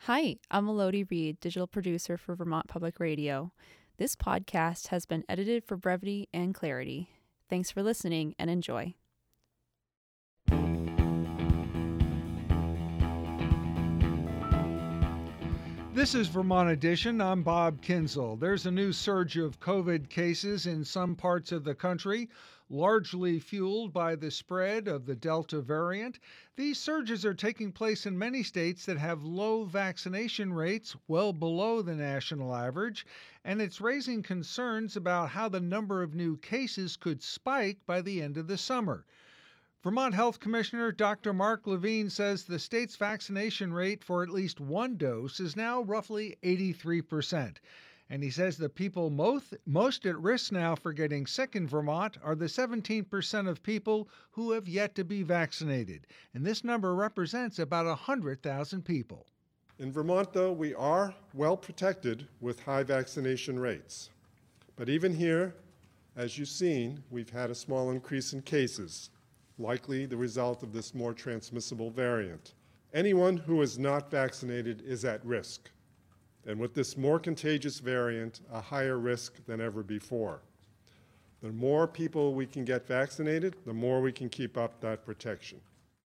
Hi, I'm Elodie Reed, digital producer for Vermont Public Radio. This podcast has been edited for brevity and clarity. Thanks for listening and enjoy. This is Vermont Edition. I'm Bob Kinzel. There's a new surge of COVID cases in some parts of the country, largely fueled by the spread of the Delta variant. These surges are taking place in many states that have low vaccination rates, well below the national average, and it's raising concerns about how the number of new cases could spike by the end of the summer. Vermont Health Commissioner Dr. Mark Levine says the state's vaccination rate for at least one dose is now roughly 83%. And he says the people most at risk now for getting sick in Vermont are the 17% of people who have yet to be vaccinated. And this number represents about 100,000 people. In Vermont, though, we are well protected with high vaccination rates. But even here, as you've seen, we've had a small increase in cases, likely the result of this more transmissible variant. Anyone who is not vaccinated is at risk, and with this more contagious variant, a higher risk than ever before. The more people we can get vaccinated, the more we can keep up that protection.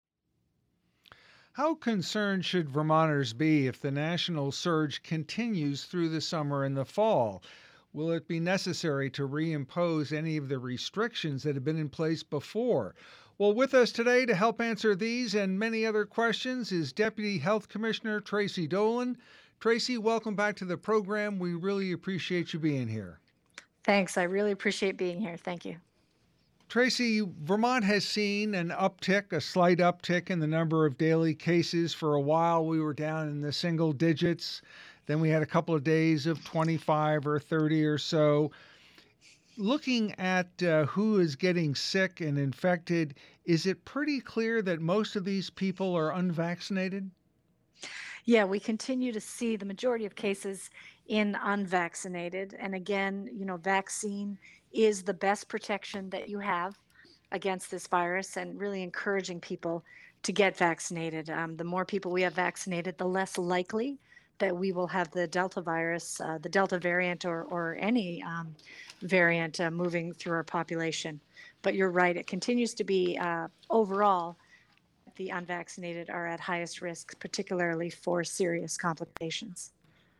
How concerned should Vermonters be if the national surge continues through the summer and the fall? Will it be necessary to reimpose any of the restrictions that have been in place before? Well, with us today to help answer these and many other questions is Deputy Health Commissioner Tracy Dolan. Tracy, welcome back to the program. We really appreciate you being here. Thanks. I really appreciate being here. Thank you. Tracy, Vermont has seen an uptick, a slight uptick in the number of daily cases. For a while, we were down in the single digits. Then we had a couple of days of 25 or 30 or so. Looking at who is getting sick and infected, is it pretty clear that most of these people are unvaccinated? Yeah, we continue to see the majority of cases in unvaccinated. And again, vaccine is the best protection that you have against this virus, and really encouraging people to get vaccinated. The more people we have vaccinated, the less likely that we will have the Delta virus, the Delta variant, or any variant moving through our population. But you're right, it continues to be overall, the unvaccinated are at highest risk, particularly for serious complications.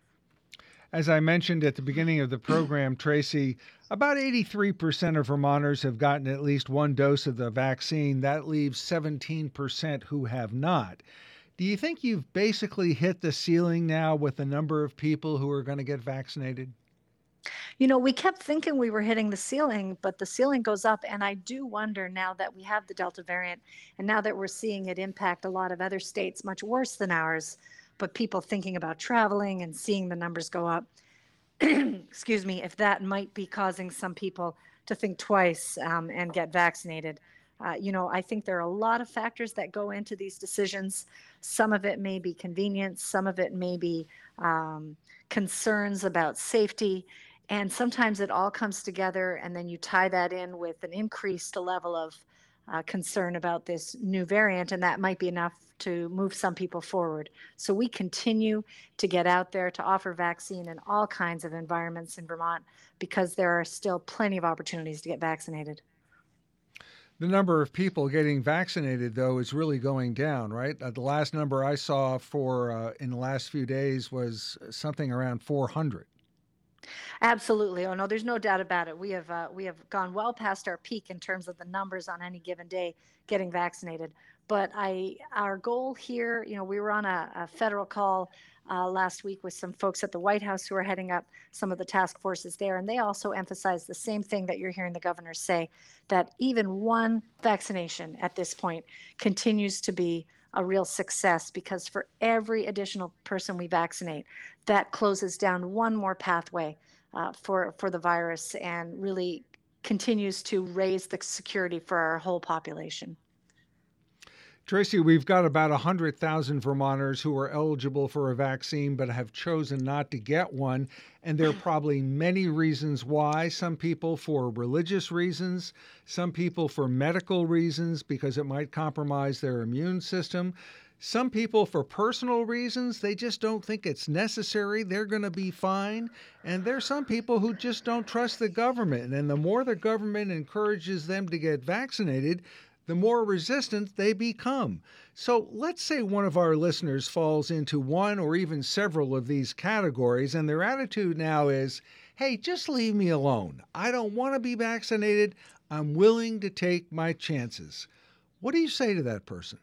As I mentioned at the beginning of the program, Tracy, about 83% of Vermonters have gotten at least one dose of the vaccine. That leaves 17% who have not. Do you think you've basically hit the ceiling now with the number of people who are going to get vaccinated? We kept thinking we were hitting the ceiling, but the ceiling goes up. And I do wonder, now that we have the Delta variant and now that we're seeing it impact a lot of other states much worse than ours, but people thinking about traveling and seeing the numbers go up, excuse me, if that might be causing some people to think twice and get vaccinated. I think there are a lot of factors that go into these decisions. Some of it may be convenience, some of it may be concerns about safety, and sometimes it all comes together, and then you tie that in with an increased level of concern about this new variant, and that might be enough to move some people forward. So we continue to get out there to offer vaccine in all kinds of environments in Vermont, because there are still plenty of opportunities to get vaccinated. The number of people getting vaccinated, though, is really going down, right? The last number I saw for in the last few days was something around 400. Absolutely. Oh no, there's no doubt about it. We have gone well past our peak in terms of the numbers on any given day getting vaccinated. But our goal here, we were on a federal call last week with some folks at the White House who are heading up some of the task forces there, and they also emphasized the same thing that you're hearing the governor say, that even one vaccination at this point continues to be a real success, because for every additional person we vaccinate, that closes down one more pathway for the virus, and really continues to raise the security for our whole population. Tracy, we've got about 100,000 Vermonters who are eligible for a vaccine but have chosen not to get one. And there are probably many reasons why. Some people for religious reasons, some people for medical reasons because it might compromise their immune system. Some people, for personal reasons, they just don't think it's necessary. They're going to be fine. And there's some people who just don't trust the government. And the more the government encourages them to get vaccinated, the more resistant they become. So let's say one of our listeners falls into one or even several of these categories, and their attitude now is, hey, just leave me alone. I don't want to be vaccinated. I'm willing to take my chances. What do you say to that person?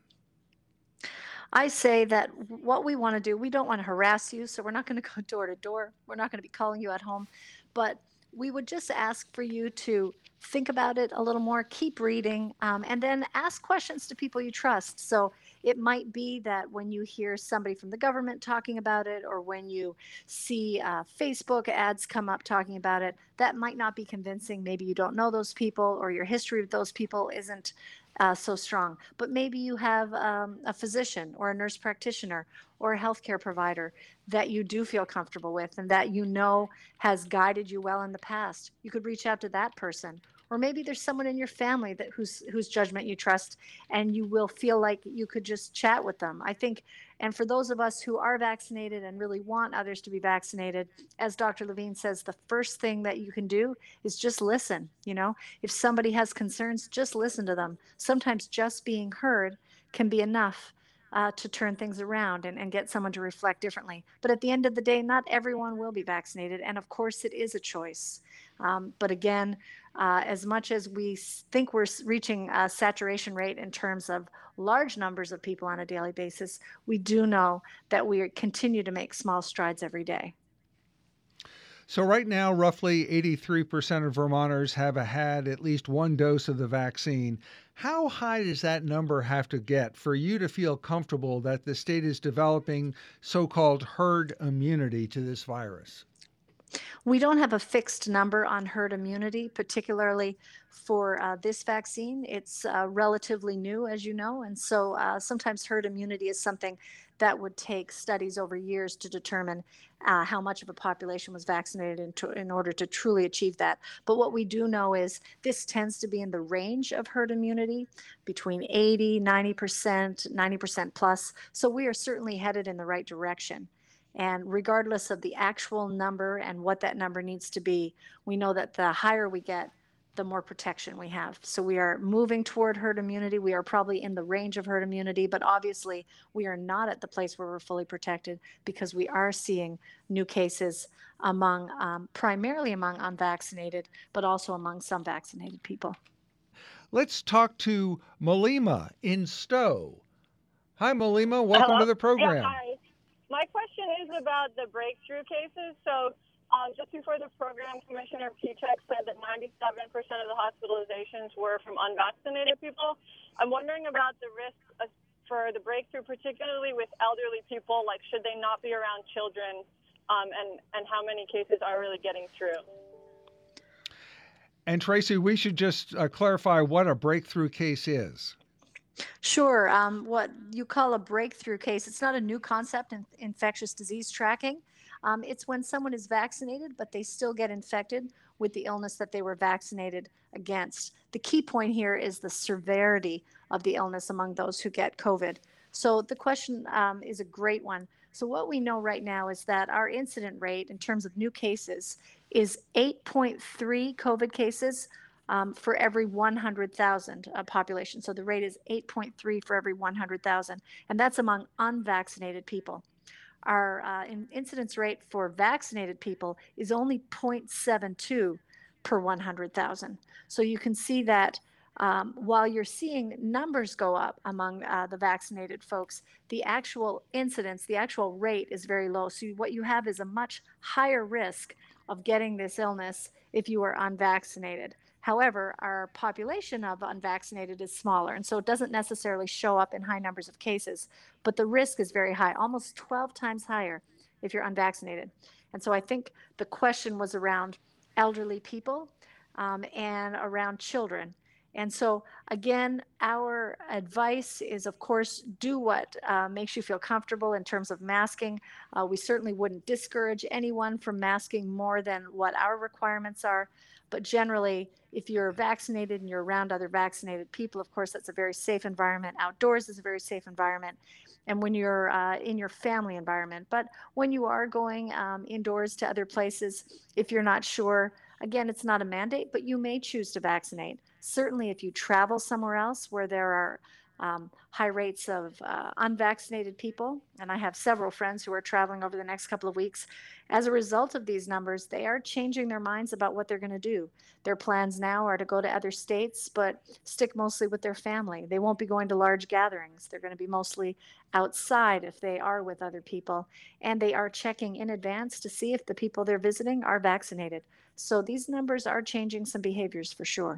I say that what we want to do, we don't want to harass you, so we're not going to go door to door. We're not going to be calling you at home, but we would just ask for you to think about it a little more, keep reading, and then ask questions to people you trust. So it might be that when you hear somebody from the government talking about it, or when you see Facebook ads come up talking about it, that might not be convincing. Maybe you don't know those people, or your history with those people isn't so strong. But maybe you have a physician or a nurse practitioner or a healthcare provider that you do feel comfortable with and that you know has guided you well in the past. You could reach out to that person. Or maybe there's someone in your family that whose judgment you trust, and you will feel like you could just chat with them. I think, and for those of us who are vaccinated and really want others to be vaccinated, as Dr. Levine says, the first thing that you can do is just listen. You know, if somebody has concerns, just listen to them. Sometimes just being heard can be enough to turn things around and get someone to reflect differently. But at the end of the day, not everyone will be vaccinated. And of course, it is a choice. But again, as much as we think we're reaching a saturation rate in terms of large numbers of people on a daily basis, we do know that we continue to make small strides every day. So right now, roughly 83% of Vermonters have had at least one dose of the vaccine. How high does that number have to get for you to feel comfortable that the state is developing so-called herd immunity to this virus? We don't have a fixed number on herd immunity, particularly for this vaccine. It's relatively new, as you know, and so sometimes herd immunity is something that would take studies over years to determine how much of a population was vaccinated in order to truly achieve that. But what we do know is this tends to be in the range of herd immunity between 80, 90%, 90% plus. So we are certainly headed in the right direction. And regardless of the actual number and what that number needs to be, we know that the higher we get, the more protection we have. So we are moving toward herd immunity. We are probably in the range of herd immunity, but obviously we are not at the place where we're fully protected because we are seeing new cases among primarily among unvaccinated, but also among some vaccinated people. Let's talk to Malima in Stowe. Hi, Malima. Welcome Hello? to the program. Yeah, hi. My question is about the breakthrough cases. So just before the program, Commissioner Pieciak said that 97% of the hospitalizations were from unvaccinated people. I'm wondering about the risk for the breakthrough, particularly with elderly people. Like, should they not be around children, and how many cases are really getting through? And Tracy, we should just clarify what a breakthrough case is. Sure. What you call a breakthrough case, it's not a new concept in infectious disease tracking. It's when someone is vaccinated, but they still get infected with the illness that they were vaccinated against. The key point here is the severity of the illness among those who get COVID. So the question is a great one. So what we know right now is that our incident rate in terms of new cases is 8.3 COVID cases for every 100,000 population. So the rate is 8.3 for every 100,000, and that's among unvaccinated people. Our incidence rate for vaccinated people is only 0.72 per 100,000. So you can see that while you're seeing numbers go up among the vaccinated folks, the actual incidence, the actual rate is very low. So what you have is a much higher risk of getting this illness if you are unvaccinated. However, our population of unvaccinated is smaller, and so it doesn't necessarily show up in high numbers of cases, but the risk is very high, almost 12 times higher if you're unvaccinated. And so I think the question was around elderly people and around children. And so, again, our advice is, of course, do what makes you feel comfortable in terms of masking. We certainly wouldn't discourage anyone from masking more than what our requirements are. But generally, if you're vaccinated and you're around other vaccinated people, of course, that's a very safe environment. Outdoors is a very safe environment. And when you're in your family environment, but when you are going indoors to other places, if you're not sure, again, it's not a mandate, but you may choose to vaccinate. Certainly, if you travel somewhere else where there are high rates of unvaccinated people, and I have several friends who are traveling over the next couple of weeks. As a result of these numbers, they are changing their minds about what they're going to do. Their plans now are to go to other states, but stick mostly with their family. They won't be going to large gatherings. They're going to be mostly outside if they are with other people. And they are checking in advance to see if the people they're visiting are vaccinated. So these numbers are changing some behaviors for sure.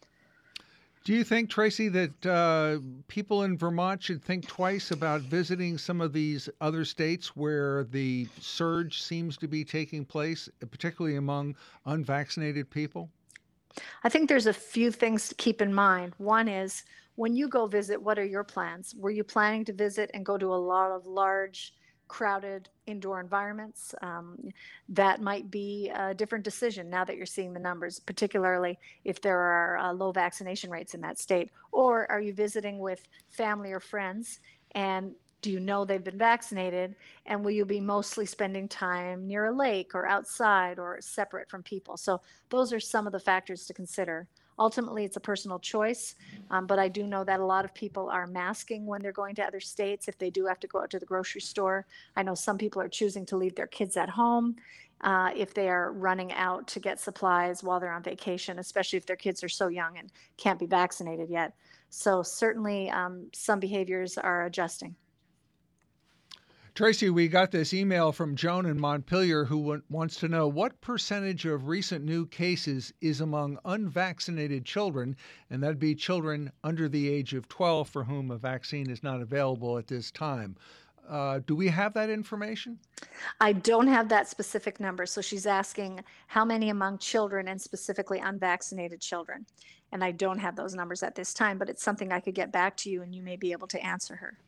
Do you think, Tracy, that people in Vermont should think twice about visiting some of these other states where the surge seems to be taking place, particularly among unvaccinated people? I think there's a few things to keep in mind. One is when you go visit, what are your plans? Were you planning to visit and go to a lot of large, crowded indoor environments? That might be a different decision now that you're seeing the numbers, particularly if there are low vaccination rates in that state. Or are you visiting with family or friends, and do you know they've been vaccinated? And will you be mostly spending time near a lake or outside or separate from people? So those are some of the factors to consider. Ultimately, it's a personal choice, but I do know that a lot of people are masking when they're going to other states if they do have to go out to the grocery store. I know some people are choosing to leave their kids at home if they are running out to get supplies while they're on vacation, especially if their kids are so young and can't be vaccinated yet. So certainly some behaviors are adjusting. Tracy, we got this email from Joan in Montpelier who wants to know what percentage of recent new cases is among unvaccinated children, and that'd be children under the age of 12 for whom a vaccine is not available at this time. Do we have that information? I don't have that specific number. So she's asking how many among children and specifically unvaccinated children. And I don't have those numbers at this time, but it's something I could get back to you and you may be able to answer her.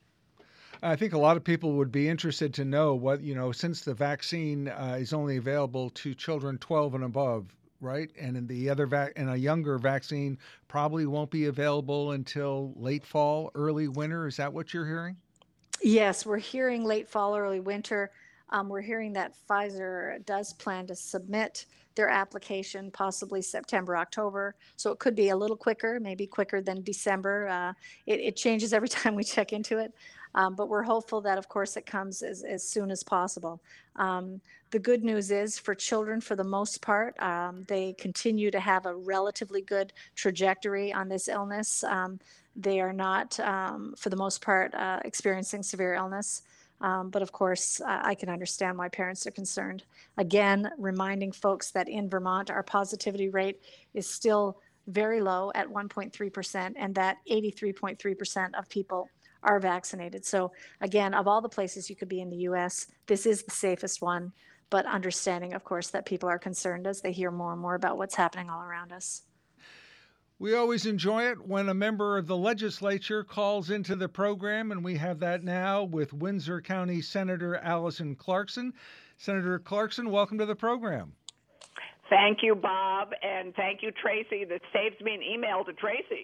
I think a lot of people would be interested to know what, since the vaccine is only available to children 12 and above, right? And in the other and a younger vaccine probably won't be available until late fall, early winter. Is that what you're hearing? Yes, we're hearing late fall, early winter. We're hearing that Pfizer does plan to submit their application possibly September, October. So it could be a little quicker, maybe quicker than December. It changes every time we check into it. But we're hopeful that, of course, it comes as soon as possible. The good news is for children, for the most part, they continue to have a relatively good trajectory on this illness. They are not, for the most part, experiencing severe illness. But of course, I can understand why parents are concerned. Again, reminding folks that in Vermont, our positivity rate is still very low at 1.3%, and that 83.3% of people are vaccinated. So again, of all the places you could be in the U.S., this is the safest one, but understanding, of course, that people are concerned as they hear more and more about what's happening all around us. We always enjoy it when a member of the legislature calls into the program, and we have that now with Windsor County Senator Allison Clarkson. Senator Clarkson, welcome to the program. Thank you, Bob, and thank you, Tracy. This saves me an email to Tracy.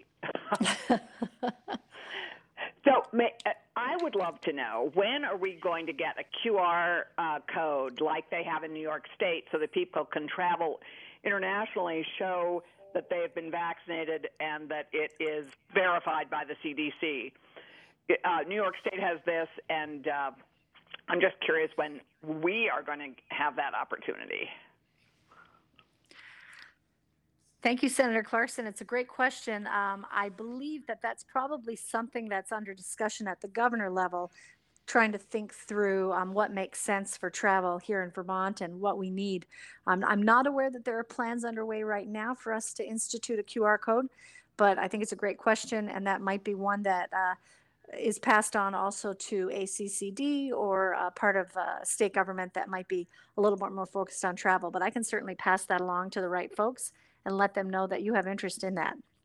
So I would love to know, when are we going to get a QR code like they have in New York State so that people can travel internationally, show that they have been vaccinated and that it is verified by the CDC? New York State has this, and I'm just curious when we are going to have that opportunity. Thank you, Senator Clarkson. It's a great question. I believe that that's probably something that's under discussion at the governor level, trying to think through what makes sense for travel here in Vermont and what we need. I'm not aware that there are plans underway right now for us to institute a QR code, but I think it's a great question, and that might be one that is passed on also to ACCD or part of state government that might be a little bit more focused on travel. But I can certainly pass that along to the right folks and let them know that you have interest in that.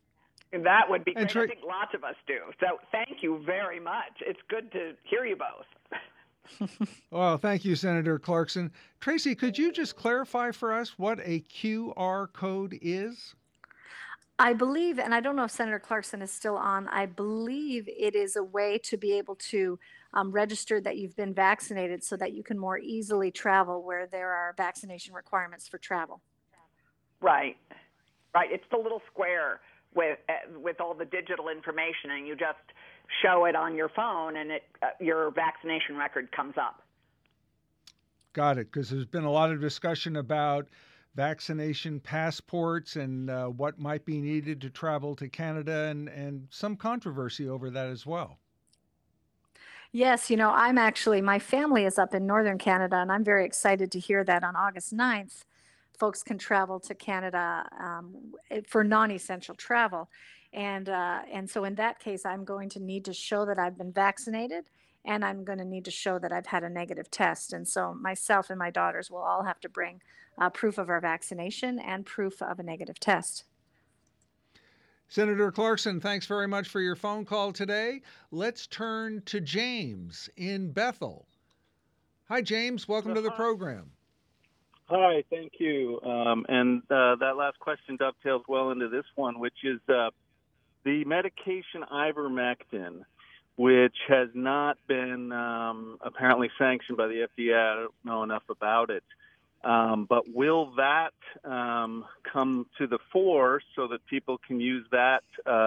And that would be And great. I think lots of us do. So thank you very much. It's good to hear you both. Well, thank you, Senator Clarkson. Tracy, could you just clarify for us what a QR code is? I believe, and I don't know if Senator Clarkson is still on, I believe it is a way to be able to register that you've been vaccinated so that you can more easily travel where there are vaccination requirements for travel. Right. It's the little square with all the digital information, and you just show it on your phone, and your vaccination record comes up. Got it, because there's been a lot of discussion about vaccination passports and what might be needed to travel to Canada, and some controversy over that as well. Yes, my family is up in Northern Canada, and I'm very excited to hear that on August 9th, folks can travel to Canada for non-essential travel. And so in that case, I'm going to need to show that I've been vaccinated, and I'm going to need to show that I've had a negative test. And so myself and my daughters will all have to bring proof of our vaccination and proof of a negative test. Senator Clarkson, thanks very much for your phone call today. Let's turn to James in Bethel. Hi, James. Welcome to the program. Hi, thank you. And that last question dovetails well into this one, which is the medication ivermectin, which has not been apparently sanctioned by the FDA. I don't know enough about it. But will that come to the fore so that people can use that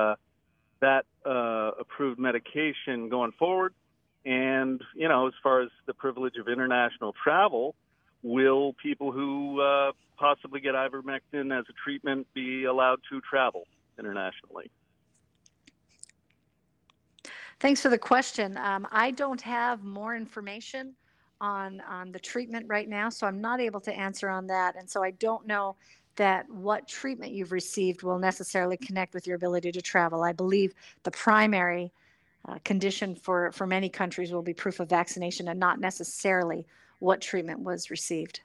approved medication going forward? And, as far as the privilege of international travel, will people who possibly get ivermectin as a treatment be allowed to travel internationally? Thanks for the question. I don't have more information on the treatment right now, so I'm not able to answer on that. And so I don't know that what treatment you've received will necessarily connect with your ability to travel. I believe the primary condition for many countries will be proof of vaccination and not necessarily what treatment was received.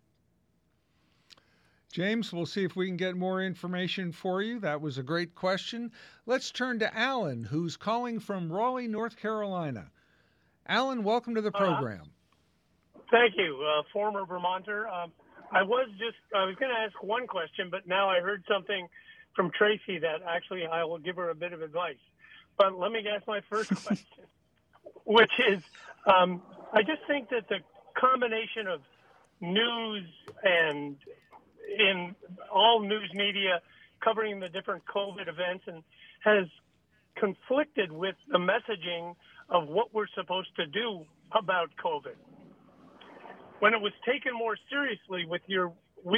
James, we'll see if we can get more information for you. That was a great question. Let's turn to Alan, who's calling from Raleigh, North Carolina. Alan, welcome to the program. Thank you. Former Vermonter. I was going to ask one question, but now I heard something from Tracy that actually I will give her a bit of advice. But let me ask my first question, which is, I just think that the combination of news and in all news media covering the different COVID events and has conflicted with the messaging of what we're supposed to do about COVID. When it was taken more seriously with your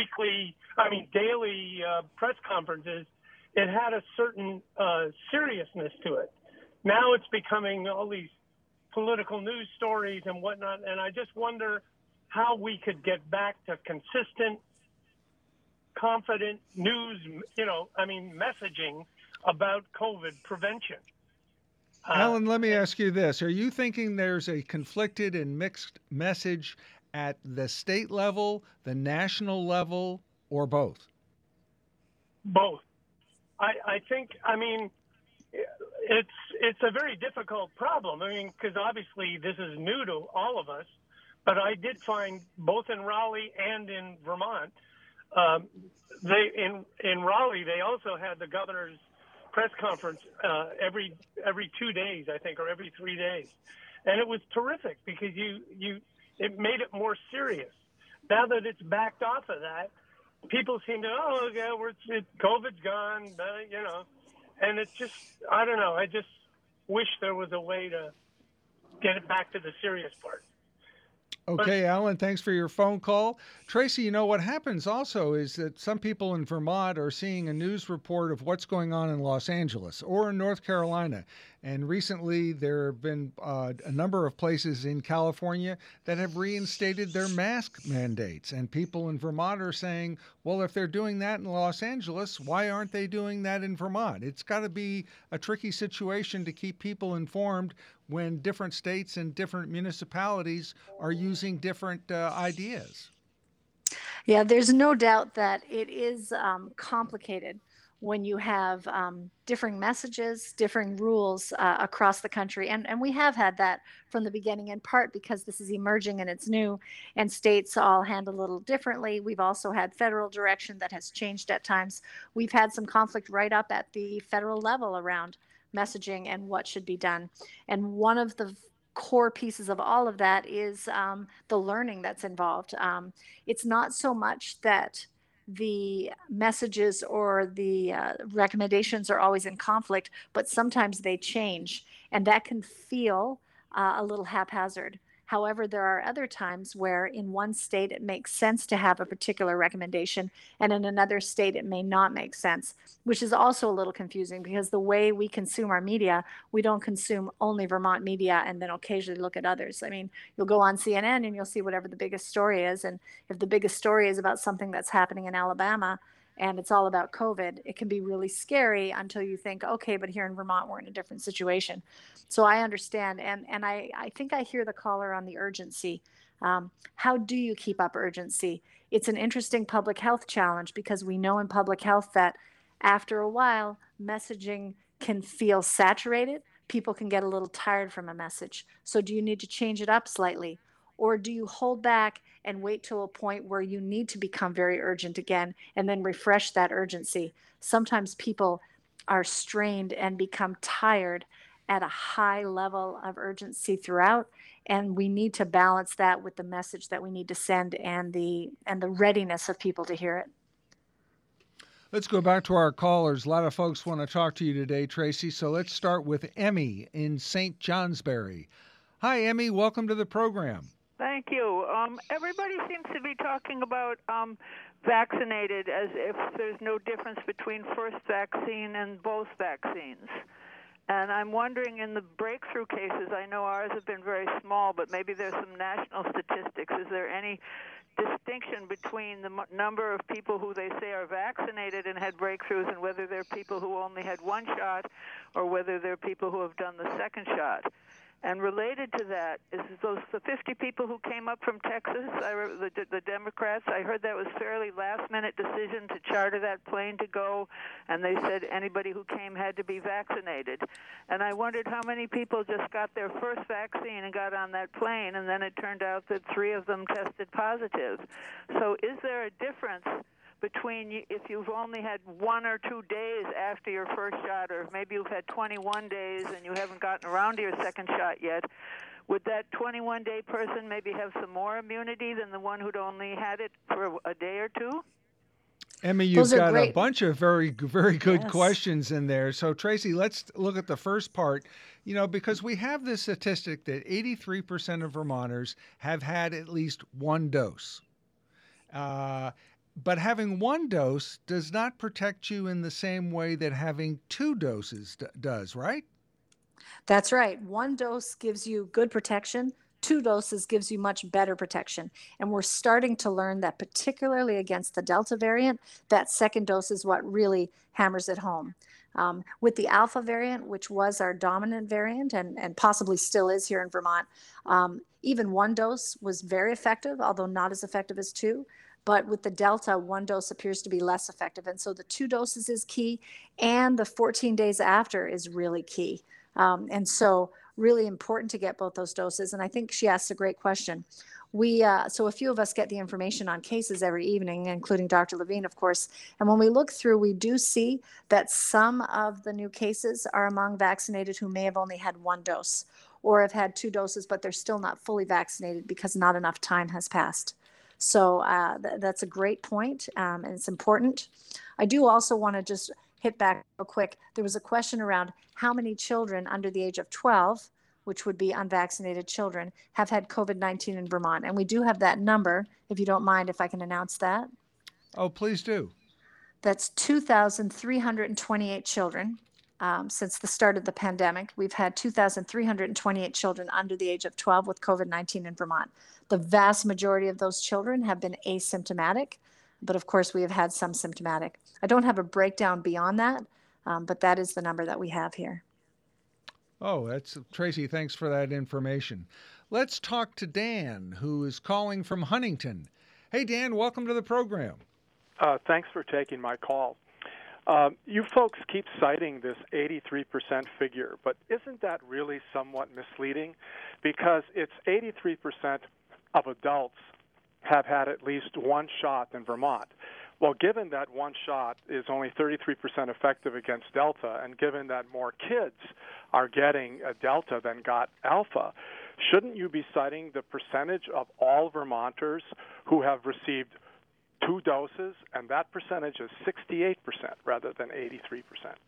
daily press conferences, it had a certain seriousness to it. Now it's becoming all these political news stories and whatnot, and I just wonder how we could get back to consistent, confident news, messaging about COVID prevention. Alan, let me ask you this. Are you thinking there's a conflicted and mixed message at the state level, the national level, or both? Both. I think, it's a very difficult problem. Because obviously this is new to all of us, but I did find both in Raleigh and in Vermont, in Raleigh, they also had the governor's press conference every 2 days, I think, or every 3 days. And it was terrific because it made it more serious. Now that it's backed off of that, people seem to, COVID's gone, and it's just, I don't know. I just wish there was a way to get it back to the serious part. Okay, Alan, thanks for your phone call. Tracy, what happens also is that some people in Vermont are seeing a news report of what's going on in Los Angeles or in North Carolina. And recently there have been a number of places in California that have reinstated their mask mandates. And people in Vermont are saying, well, if they're doing that in Los Angeles, why aren't they doing that in Vermont? It's got to be a tricky situation to keep people informed when different states and different municipalities are using different ideas. Yeah, there's no doubt that it is complicated when you have differing messages, differing rules across the country. And we have had that from the beginning, in part because this is emerging and it's new, and states all handle a little differently. We've also had federal direction that has changed at times. We've had some conflict right up at the federal level around messaging and what should be done. And one of the core pieces of all of that is the learning that's involved. It's not so much that the messages or the recommendations are always in conflict, but sometimes they change, and that can feel a little haphazard. However, there are other times where in one state it makes sense to have a particular recommendation, and in another state it may not make sense, which is also a little confusing because the way we consume our media, we don't consume only Vermont media and then occasionally look at others. I mean, you'll go on CNN and you'll see whatever the biggest story is, and if the biggest story is about something that's happening in Alabama, and it's all about COVID, it can be really scary until you think, okay, but here in Vermont, we're in a different situation. So I understand. And I think I hear the caller on the urgency. How do you keep up urgency? It's an interesting public health challenge because we know in public health that after a while, messaging can feel saturated. People can get a little tired from a message. So do you need to change it up slightly? Or do you hold back and wait till a point where you need to become very urgent again and then refresh that urgency? Sometimes people are strained and become tired at a high level of urgency throughout, and we need to balance that with the message that we need to send and the readiness of people to hear it. Let's go back to our callers. A lot of folks want to talk to you today, Tracy. So let's start with Emmy in St. Johnsbury. Hi, Emmy. Welcome to the program. Thank you. Everybody seems to be talking about vaccinated as if there's no difference between first vaccine and both vaccines. And I'm wondering, in the breakthrough cases, I know ours have been very small, but maybe there's some national statistics. Is there any distinction between the number of people who they say are vaccinated and had breakthroughs and whether they're people who only had one shot or whether they're people who have done the second shot? And related to that is the 50 people who came up from Texas, the Democrats, I heard that was fairly last-minute decision to charter that plane to go, and they said anybody who came had to be vaccinated. And I wondered how many people just got their first vaccine and got on that plane, and then it turned out that 3 of them tested positive. So is there a difference between if you've only had 1 or 2 days after your first shot, or maybe you've had 21 days and you haven't gotten around to your second shot yet, would that 21-day person maybe have some more immunity than the one who'd only had it for a day or two? Emmy, you've got a bunch of very, very good questions in there. So, Tracy, let's look at the first part, because we have this statistic that 83% of Vermonters have had at least one dose. But having one dose does not protect you in the same way that having 2 doses does, right? That's right. 1 dose gives you good protection. 2 doses gives you much better protection. And we're starting to learn that particularly against the Delta variant, that second dose is what really hammers it home. With the Alpha variant, which was our dominant variant and possibly still is here in Vermont, even 1 dose was very effective, although not as effective as 2. But with the Delta, 1 dose appears to be less effective. And so the 2 doses is key, and the 14 days after is really key. And so really important to get both those doses. And I think she asked a great question. So a few of us get the information on cases every evening, including Dr. Levine, of course. And when we look through, we do see that some of the new cases are among vaccinated who may have only had 1 dose or have had 2 doses, but they're still not fully vaccinated because not enough time has passed. So that's a great point, and it's important. I do also want to just hit back real quick. There was a question around how many children under the age of 12, which would be unvaccinated children, have had COVID-19 in Vermont. And we do have that number, if you don't mind if I can announce that. Oh, please do. That's 2,328 children. Since the start of the pandemic, we've had 2,328 children under the age of 12 with COVID-19 in Vermont. The vast majority of those children have been asymptomatic, but of course we have had some symptomatic. I don't have a breakdown beyond that, but that is the number that we have here. Oh, Tracy, thanks for that information. Let's talk to Dan, who is calling from Huntington. Hey, Dan, welcome to the program. Thanks for taking my call. You folks keep citing this 83% figure, but isn't that really somewhat misleading? Because it's 83% of adults have had at least one shot in Vermont. Well, given that one shot is only 33% effective against Delta, and given that more kids are getting a Delta than got Alpha, shouldn't you be citing the percentage of all Vermonters who have received 2 doses, and that percentage is 68% rather than 83%.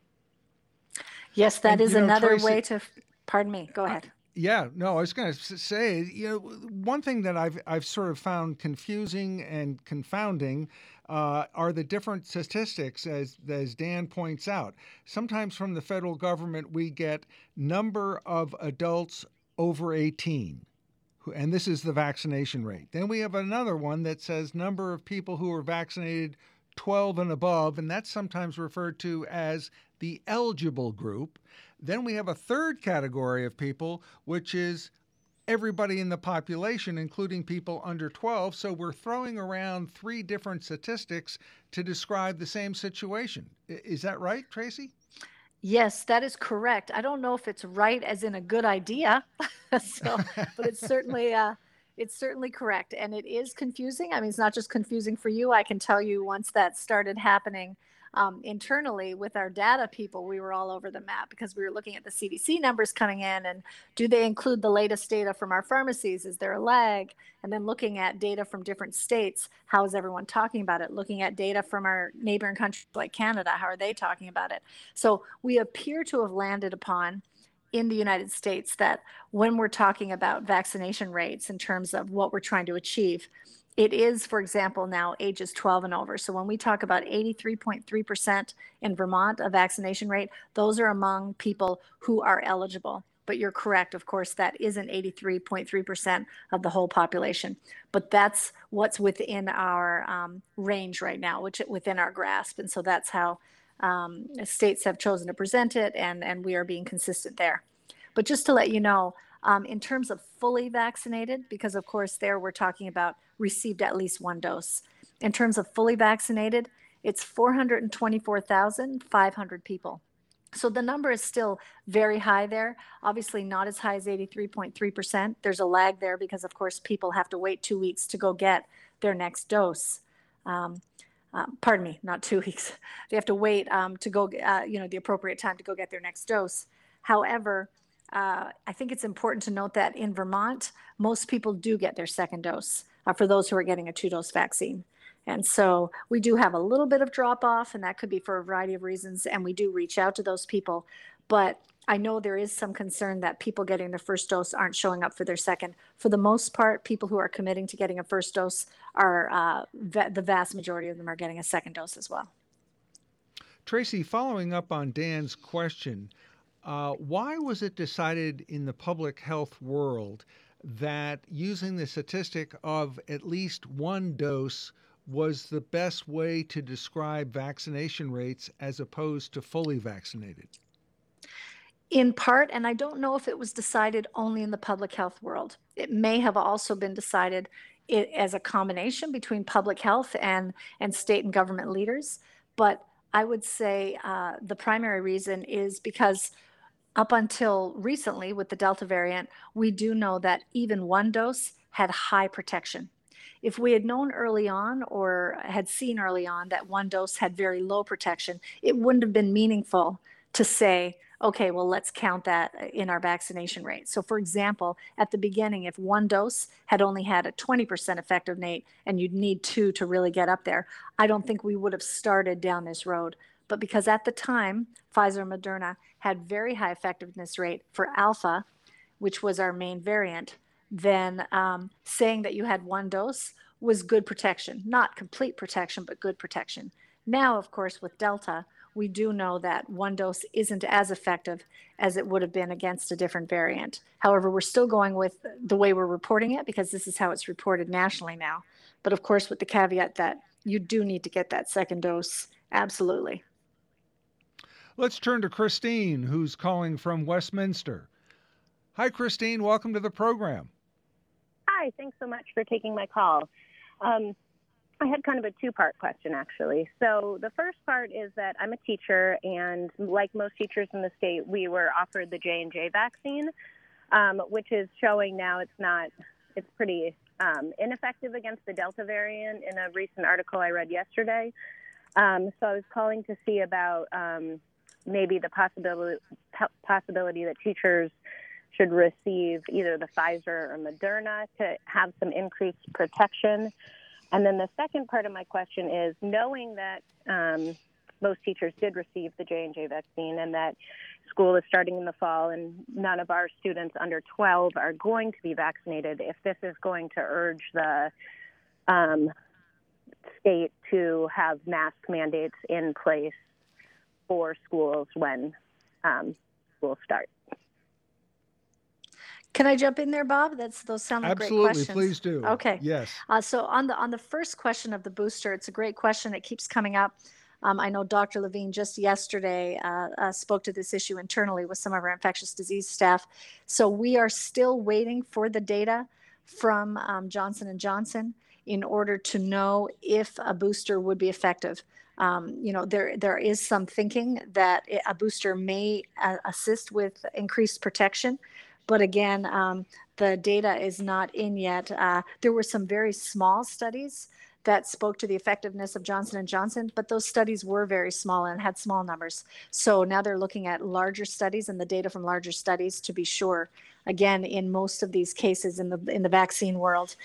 Yes, that is another Tracy, way to, pardon me, go ahead. I was going to say, one thing that I've sort of found confusing and confounding are the different statistics, as Dan points out. Sometimes from the federal government, we get number of adults over 18. And this is the vaccination rate. Then we have another one that says number of people who are vaccinated 12 and above, and that's sometimes referred to as the eligible group. Then we have a third category of people, which is everybody in the population, including people under 12. So we're throwing around 3 different statistics to describe the same situation. Is that right, Tracy? Yes, that is correct. I don't know if it's right as in a good idea, but it's certainly correct. And it is confusing. I mean, it's not just confusing for you. I can tell you once that started happening internally with our data people, we were all over the map because we were looking at the CDC numbers coming in and do they include the latest data from our pharmacies? Is there a lag? And then looking at data from different states, how is everyone talking about it? Looking at data from our neighboring countries like Canada, how are they talking about it? So we appear to have landed upon in the United States that when we're talking about vaccination rates in terms of what we're trying to achieve, it is, for example, now ages 12 and over. So when we talk about 83.3% in Vermont, a vaccination rate, those are among people who are eligible. But you're correct, of course, that isn't 83.3% of the whole population. But that's what's within our range right now, which within our grasp. And so that's how states have chosen to present it, and we are being consistent there. But just to let you know, in terms of fully vaccinated, because of course there we're talking about received at least 1 dose. In terms of fully vaccinated, it's 424,500 people. So the number is still very high there, obviously not as high as 83.3%. There's a lag there because of course people have to wait 2 weeks to go get their next dose. Pardon me, not 2 weeks. They have to wait to go, the appropriate time to go get their next dose. However, I think it's important to note that in Vermont, most people do get their second dose for those who are getting a 2-dose vaccine. And so we do have a little bit of drop off, and that could be for a variety of reasons. And we do reach out to those people. But I know there is some concern that people getting their first dose aren't showing up for their second. For the most part, people who are committing to getting a first dose are, the vast majority of them are getting a second dose as well. Tracy, following up on Dan's question, why was it decided in the public health world that using the statistic of at least 1 dose was the best way to describe vaccination rates as opposed to fully vaccinated? In part, and I don't know if it was decided only in the public health world. It may have also been decided as a combination between public health and state and government leaders. But I would say the primary reason is because up until recently with the Delta variant, we do know that even 1 dose had high protection. If we had known early on or had seen early on that 1 dose had very low protection, it wouldn't have been meaningful to say, okay, well, let's count that in our vaccination rate. So for example, at the beginning, if 1 dose had only had a 20% effective rate and you'd need 2 to really get up there, I don't think we would have started down this road. But because at the time, Pfizer and Moderna had very high effectiveness rate for Alpha, which was our main variant, then saying that you had 1 dose was good protection. Not complete protection, but good protection. Now, of course, with Delta, we do know that 1 dose isn't as effective as it would have been against a different variant. However, we're still going with the way we're reporting it because this is how it's reported nationally now. But of course, with the caveat that you do need to get that second dose, absolutely. Let's turn to Christine, who's calling from Westminster. Hi, Christine. Welcome to the program. Hi. Thanks so much for taking my call. I I had kind of a two-part question, actually. So the first part is that I'm a teacher, and like most teachers in the state, we were offered the J&J vaccine, which is showing now it's pretty ineffective against the Delta variant in a recent article I read yesterday. So I was calling to see about maybe the possibility that teachers should receive either the Pfizer or Moderna to have some increased protection. And then the second part of my question is, knowing that most teachers did receive the J&J vaccine and that school is starting in the fall and none of our students under 12 are going to be vaccinated, if this is going to urge the state to have mask mandates in place for schools when schools start. Can I jump in there, Bob? Those sound like great questions. Absolutely, please do. Okay. Yes. So on the first question of the booster, it's a great question. It keeps coming up. I know Dr. Levine just yesterday spoke to this issue internally with some of our infectious disease staff. So we are still waiting for the data from Johnson & Johnson in order to know if a booster would be effective. There is some thinking that a booster may assist with increased protection. But again, the data is not in yet. There were some very small studies that spoke to the effectiveness of Johnson & Johnson, but those studies were very small and had small numbers. So now they're looking at larger studies and the data from larger studies to be sure. Again, in most of these cases in the vaccine world,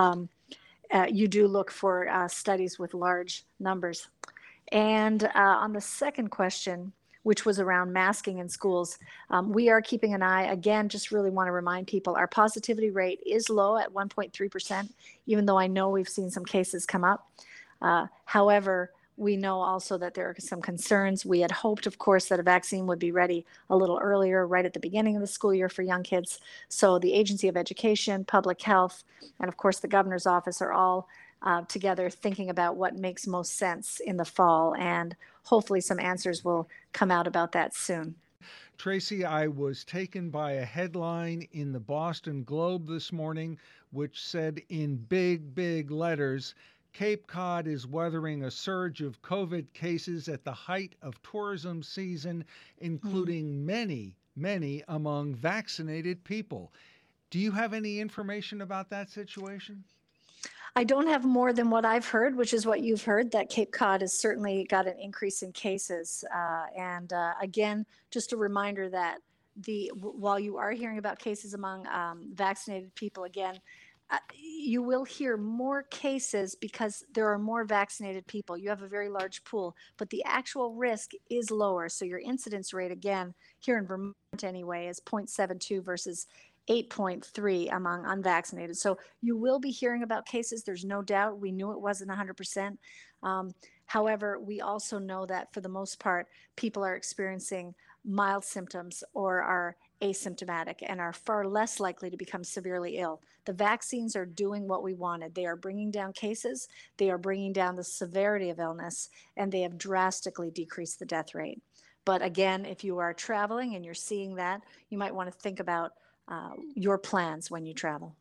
you do look for studies with large numbers. And on the second question, which was around masking in schools. We are keeping an eye, again, just really want to remind people, our positivity rate is low at 1.3%, even though I know we've seen some cases come up. However, we know also that there are some concerns. We had hoped, of course, that a vaccine would be ready a little earlier, right at the beginning of the school year for young kids. So the Agency of Education, Public Health, and of course the Governor's Office are all together thinking about what makes most sense in the fall, and hopefully some answers will come out about that soon. Tracy, I was taken by a headline in the Boston Globe this morning, which said in big, big letters, Cape Cod is weathering a surge of COVID cases at the height of tourism season, including many among vaccinated people. Do you have any information about that situation? I don't have more than what I've heard, which is what you've heard, that Cape Cod has certainly got an increase in cases. Again, just a reminder that while you are hearing about cases among vaccinated people, again, you will hear more cases because there are more vaccinated people. You have a very large pool, but the actual risk is lower. So your incidence rate, again, here in Vermont anyway, is 0.72 versus 8.3 among unvaccinated. So you will be hearing about cases. There's no doubt. We knew it wasn't 100%. However, we also know that for the most part, people are experiencing mild symptoms or are asymptomatic and are far less likely to become severely ill. The vaccines are doing what we wanted. They are bringing down cases, they are bringing down the severity of illness, and they have drastically decreased the death rate. But again, if you are traveling and you're seeing that, you might want to think about your plans when you travel.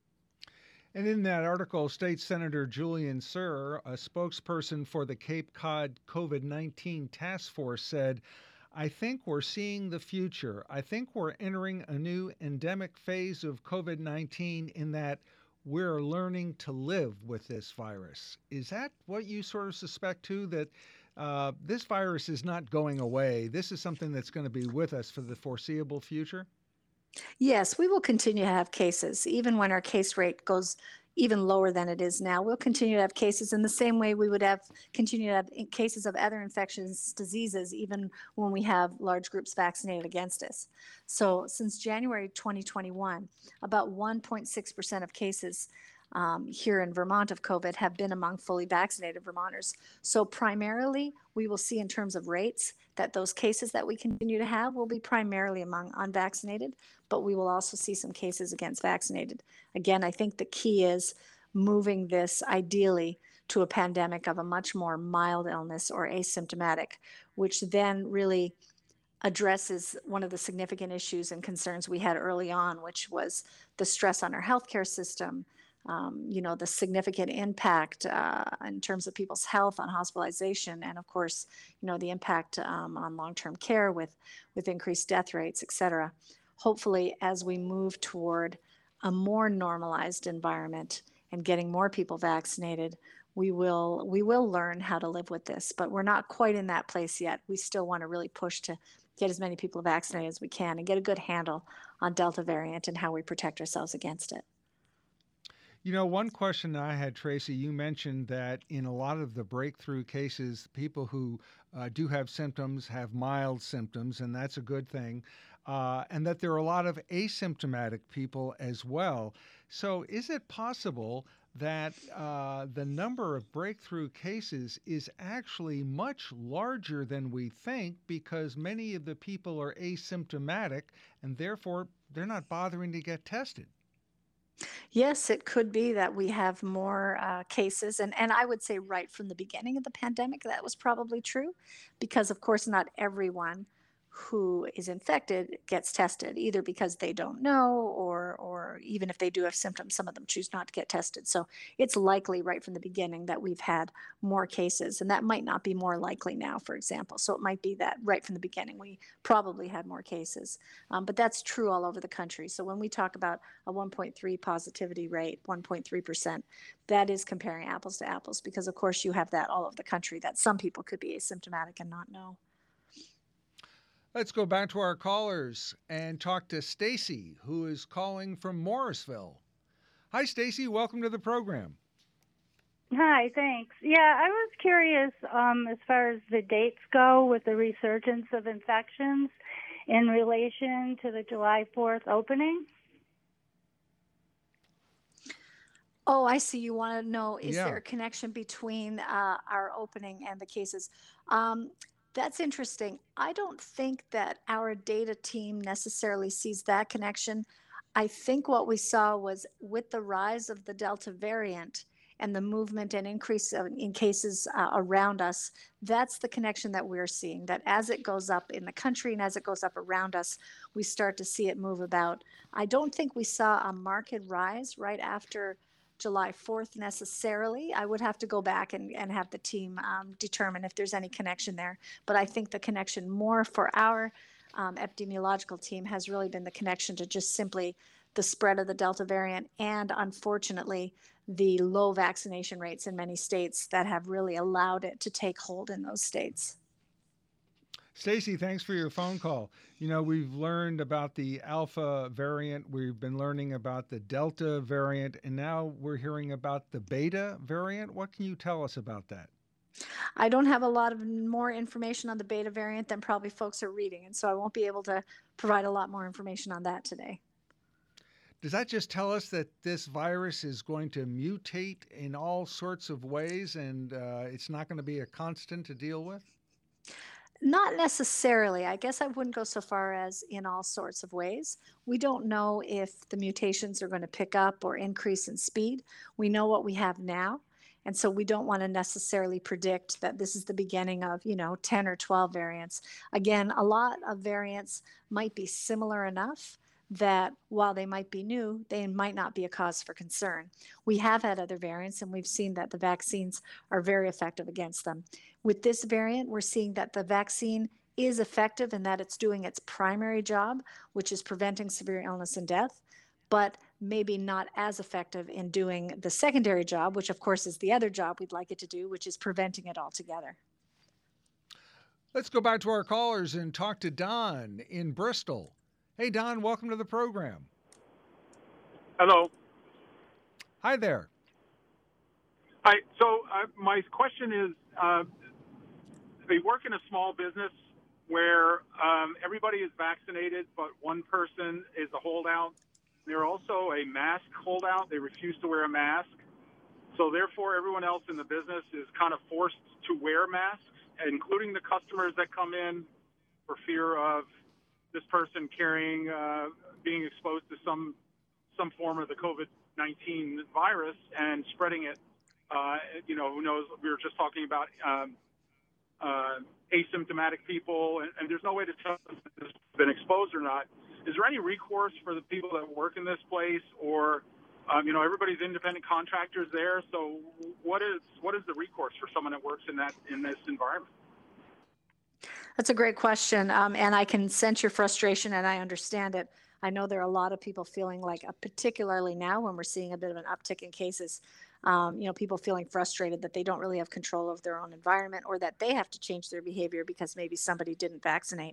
And in that article, State Senator Julian Sir, a spokesperson for the Cape Cod COVID-19 Task Force, said, I think we're seeing the future. I think we're entering a new endemic phase of COVID-19 in that we're learning to live with this virus. Is that what you sort of suspect too, that this virus is not going away? This is something that's going to be with us for the foreseeable future? Yes, we will continue to have cases. Even when our case rate goes even lower than it is now, we'll continue to have cases in the same way we would continue to have cases of other infectious diseases, even when we have large groups vaccinated against us. So since January 2021, about 1.6% of cases here in Vermont of COVID have been among fully vaccinated Vermonters. So primarily, we will see in terms of rates that those cases that we continue to have will be primarily among unvaccinated, but we will also see some cases against vaccinated. Again, I think the key is moving this ideally to a pandemic of a much more mild illness or asymptomatic, which then really addresses one of the significant issues and concerns we had early on, which was the stress on our healthcare system, the significant impact in terms of people's health on hospitalization, and of course, the impact on long-term care with increased death rates, et cetera. Hopefully, as we move toward a more normalized environment and getting more people vaccinated, we will learn how to live with this. But we're not quite in that place yet. We still want to really push to get as many people vaccinated as we can and get a good handle on Delta variant and how we protect ourselves against it. One question I had, Tracy, you mentioned that in a lot of the breakthrough cases, people who do have symptoms have mild symptoms, and that's a good thing, and that there are a lot of asymptomatic people as well. So is it possible that the number of breakthrough cases is actually much larger than we think because many of the people are asymptomatic and therefore they're not bothering to get tested? Yes, it could be that we have more cases. And I would say right from the beginning of the pandemic, that was probably true because, of course, not everyone who is infected gets tested, either because they don't know or even if they do have symptoms, some of them choose not to get tested. So it's likely right from the beginning that we've had more cases. And that might not be more likely now, for example. So it might be that right from the beginning, we probably had more cases. But that's true all over the country. So when we talk about a 1.3 positivity rate, 1.3%, that is comparing apples to apples because, of course, you have that all over the country that some people could be asymptomatic and not know. Let's go back to our callers and talk to Stacy, who is calling from Morrisville. Hi, Stacy. Welcome to the program. Hi, thanks. Yeah, I was curious as far as the dates go with the resurgence of infections in relation to the July 4th opening. Oh, I see. You want to know, is Yeah. there a connection between our opening and the cases? That's interesting. I don't think that our data team necessarily sees that connection. I think what we saw was with the rise of the Delta variant and the movement and increase in cases around us, that's the connection that we're seeing, that as it goes up in the country and as it goes up around us, we start to see it move about. I don't think we saw a marked rise right after July 4th necessarily. I would have to go back and have the team determine if there's any connection there. But I think the connection more for our epidemiological team has really been the connection to just simply the spread of the Delta variant and, unfortunately, the low vaccination rates in many states that have really allowed it to take hold in those states. Stacy, thanks for your phone call. We've learned about the Alpha variant. We've been learning about the Delta variant, and now we're hearing about the Beta variant. What can you tell us about that? I don't have a lot of more information on the Beta variant than probably folks are reading, and so I won't be able to provide a lot more information on that today. Does that just tell us that this virus is going to mutate in all sorts of ways and it's not going to be a constant to deal with? Not necessarily. I guess I wouldn't go so far as in all sorts of ways. We don't know if the mutations are going to pick up or increase in speed. We know what we have now. And so we don't want to necessarily predict that this is the beginning of, 10 or 12 variants. Again, a lot of variants might be similar enough that while they might be new, they might not be a cause for concern. We have had other variants, and we've seen that the vaccines are very effective against them. With this variant, we're seeing that the vaccine is effective and that it's doing its primary job, which is preventing severe illness and death, but maybe not as effective in doing the secondary job, which of course is the other job we'd like it to do, which is preventing it altogether. Let's go back to our callers and talk to Don in Bristol. Hey, Don, welcome to the program. Hello. Hi there. Hi. So my question is, I work in a small business where everybody is vaccinated, but one person is a holdout. They're also a mask holdout. They refuse to wear a mask. So therefore, everyone else in the business is kind of forced to wear masks, including the customers that come in for fear of this person carrying, being exposed to some form of the COVID-19 virus and spreading it. Who knows? We were just talking about asymptomatic people, and there's no way to tell if they've been exposed or not. Is there any recourse for the people that work in this place, or everybody's independent contractors there. So what is the recourse for someone that works in this environment? That's a great question. And I can sense your frustration and I understand it. I know there are a lot of people feeling like, particularly now when we're seeing a bit of an uptick in cases, people feeling frustrated that they don't really have control of their own environment or that they have to change their behavior because maybe somebody didn't vaccinate.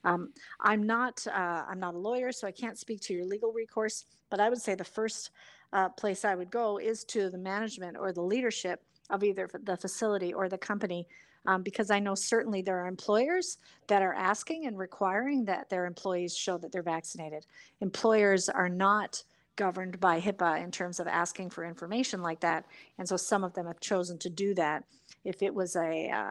I'm not a lawyer, so I can't speak to your legal recourse, but I would say the first place I would go is to the management or the leadership of either the facility or the company. Because I know certainly there are employers that are asking and requiring that their employees show that they're vaccinated. Employers are not governed by HIPAA in terms of asking for information like that. And so some of them have chosen to do that. If it was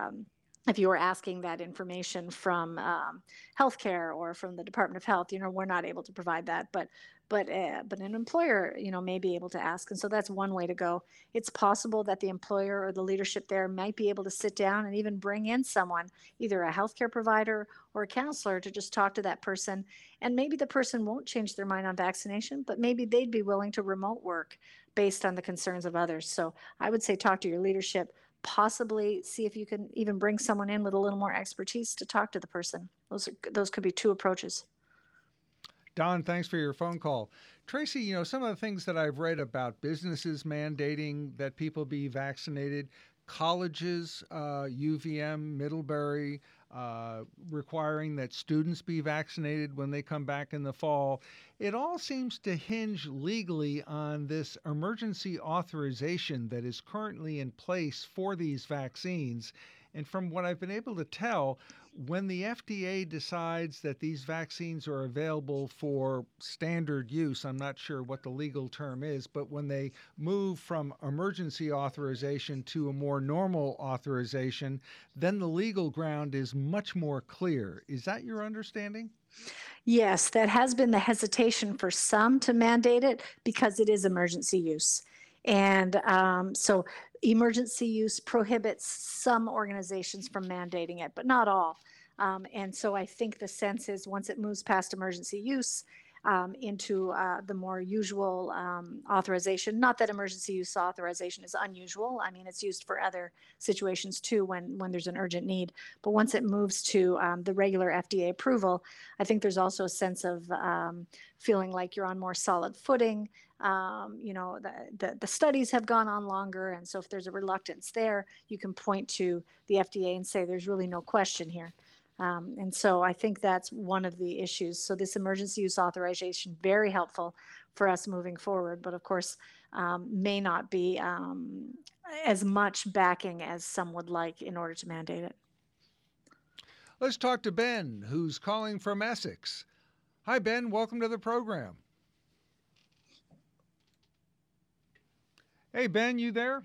if you were asking that information from healthcare or from the Department of Health, we're not able to provide that. But an employer, may be able to ask. And so that's one way to go. It's possible that the employer or the leadership there might be able to sit down and even bring in someone, either a healthcare provider or a counselor, to just talk to that person. And maybe the person won't change their mind on vaccination, but maybe they'd be willing to remote work based on the concerns of others. So I would say talk to your leadership, possibly see if you can even bring someone in with a little more expertise to talk to the person. Those could be two approaches. Don, thanks for your phone call. Tracy, some of the things that I've read about businesses mandating that people be vaccinated, colleges, UVM, Middlebury, requiring that students be vaccinated when they come back in the fall. It all seems to hinge legally on this emergency authorization that is currently in place for these vaccines. And from what I've been able to tell, when the FDA decides that these vaccines are available for standard use, I'm not sure what the legal term is, but when they move from emergency authorization to a more normal authorization, then the legal ground is much more clear. Is that your understanding? Yes, that has been the hesitation for some to mandate it because it is emergency use. And so emergency use prohibits some organizations from mandating it, but not all. And so I think the sense is once it moves past emergency use into the more usual authorization, not that emergency use authorization is unusual. I mean, it's used for other situations too when there's an urgent need. But once it moves to the regular FDA approval, I think there's also a sense of feeling like you're on more solid footing. The studies have gone on longer. And so if there's a reluctance there, you can point to the FDA and say, there's really no question here. And so I think that's one of the issues. So this emergency use authorization, very helpful for us moving forward, but of course may not be as much backing as some would like in order to mandate it. Let's talk to Ben, who's calling from Essex. Hi, Ben. Welcome to the program. Hey, Ben, you there?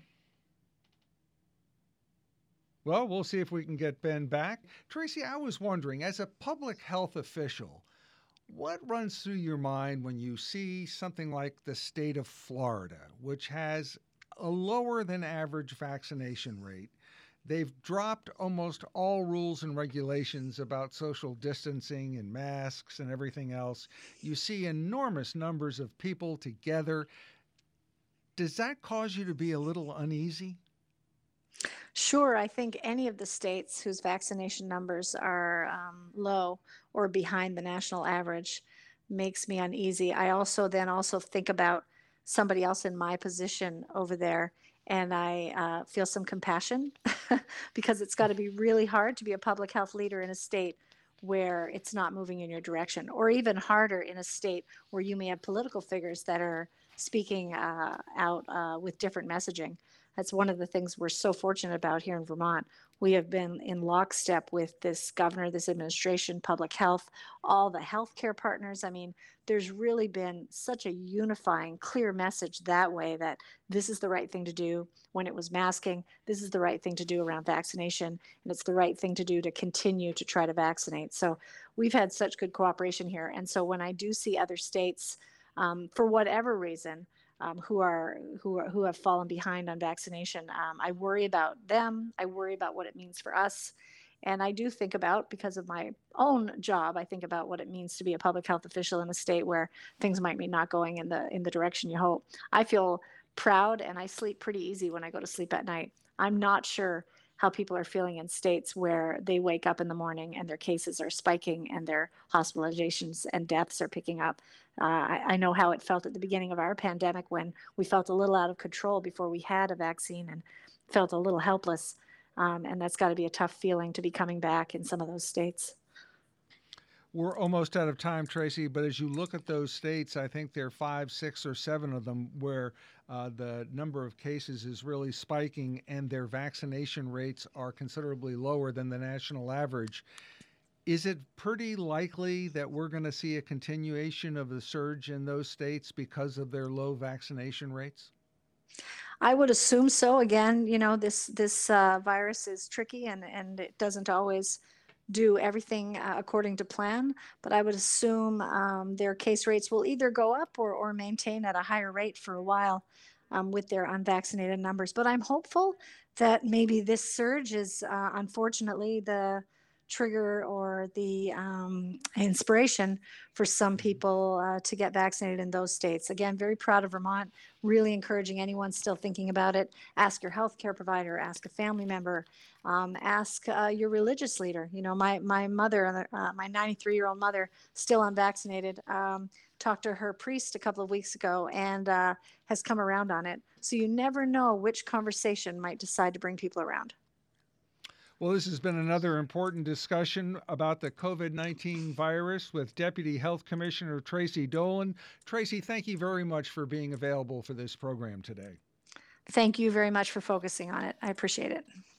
Well, we'll see if we can get Ben back. Tracy, I was wondering, as a public health official, what runs through your mind when you see something like the state of Florida, which has a lower than average vaccination rate? They've dropped almost all rules and regulations about social distancing and masks and everything else. You see enormous numbers of people together. Does that cause you to be a little uneasy? Sure. I think any of the states whose vaccination numbers are low or behind the national average makes me uneasy. I also think about somebody else in my position over there, and I feel some compassion because it's got to be really hard to be a public health leader in a state where it's not moving in your direction, or even harder in a state where you may have political figures that are speaking out with different messaging. That's one of the things we're so fortunate about here in Vermont. We have been in lockstep with this governor, this administration, public health, all the healthcare partners. I mean, there's really been such a unifying, clear message that way that this is the right thing to do when it was masking. This is the right thing to do around vaccination, and it's the right thing to do to continue to try to vaccinate. So we've had such good cooperation here. And so when I do see other states, for whatever reason, who have fallen behind on vaccination, I worry about them. I worry about what it means for us. And I do think about, because of my own job, I think about what it means to be a public health official in a state where things might be not going in the direction you hope. I feel proud, and I sleep pretty easy when I go to sleep at night. I'm not sure how people are feeling in states where they wake up in the morning and their cases are spiking and their hospitalizations and deaths are picking up. I know how it felt at the beginning of our pandemic, when we felt a little out of control before we had a vaccine and felt a little helpless. And that's got to be a tough feeling to be coming back in some of those states. We're almost out of time, Tracy, but as you look at those states, I think there are 5, 6, or 7 of them where the number of cases is really spiking and their vaccination rates are considerably lower than the national average. Is it pretty likely that we're going to see a continuation of the surge in those states because of their low vaccination rates? I would assume so. Again, this virus is tricky, and it doesn't always do everything according to plan. But I would assume their case rates will either go up or maintain at a higher rate for a while with their unvaccinated numbers. But I'm hopeful that maybe this surge is unfortunately the trigger or the inspiration for some people to get vaccinated in those states. Again, very proud of Vermont, really encouraging anyone still thinking about it. Ask your healthcare provider, ask a family member, ask your religious leader. My mother, my 93-year-old mother, still unvaccinated, talked to her priest a couple of weeks ago and has come around on it. So you never know which conversation might decide to bring people around. Well, this has been another important discussion about the COVID-19 virus with Deputy Health Commissioner Tracy Dolan. Tracy, thank you very much for being available for this program today. Thank you very much for focusing on it. I appreciate it.